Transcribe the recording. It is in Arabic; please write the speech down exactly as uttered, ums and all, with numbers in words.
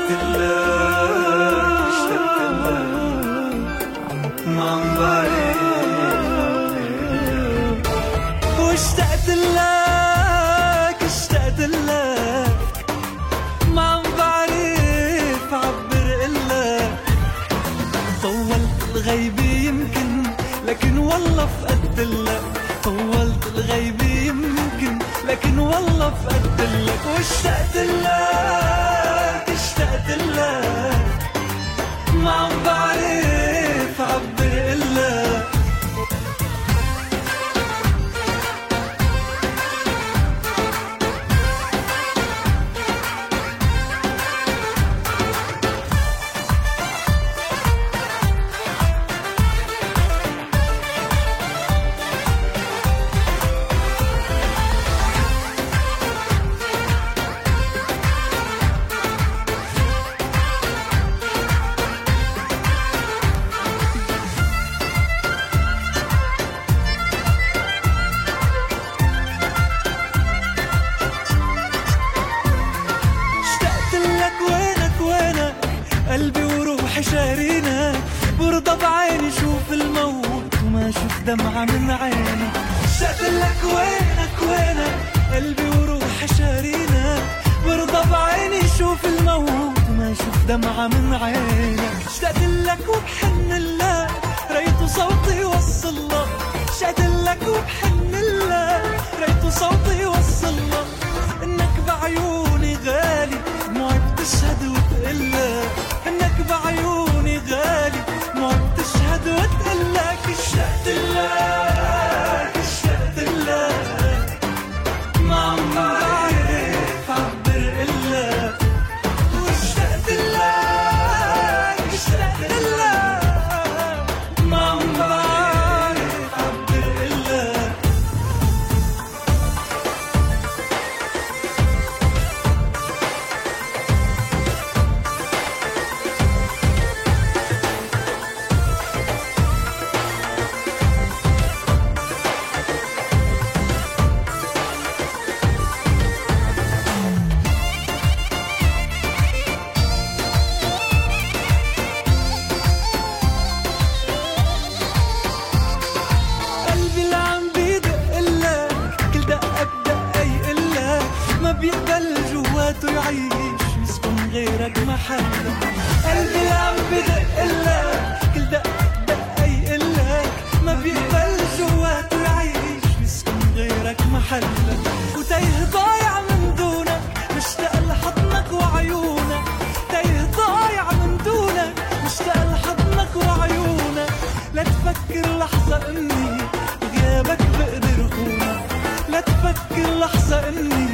اشتقت لك اشتقت لك ما عم بعرف واشتقت لك اشتقت لك ما عم بعرف عبر إلك طولت الغيبة يمكن لكن والله فقدت لك طولت الغيبة يمكن لكن والله فقدت لك واشتقت لك اشتقت لك ما عم بعرف عبر إلك قلبي وروحي شارينك برضى بعيني شوف الموت وما شوف دمعة من عينك اشتقت لك وينك وينك قلبي وروحي شارينك برضى بعيني شوف الموت وما شوف دمعة من عينك اشتقت لك وبحن الله ريت صوتي يوصل لك اشتقت لك وبحن الله ريت صوتي يوصل لك انك بعيوني غالي دموعي بتشهد وتقلك انك بعيوني غالي ما بتشهد وتقلك اشتقت لك اشتقت لك ما عم بعرف عبر إلك واشتقت لك اشتقت لك ما عم بعرف عبر إلك بيقبل جواته يعيش يسكن غيرك محلك قلبي اللي عم بدقلك كل دقة دقة يقلك ما بيقبل جواته يعيش يسكن غيرك محلك وتايه ضايع من دونك مشتاق لحضنك وعيونك تايه ضايع من دونك مشتاق لحضنك وعيونك لا تفكر لحظة اني غيابك بقدر خونك لا تفكر لحظة اني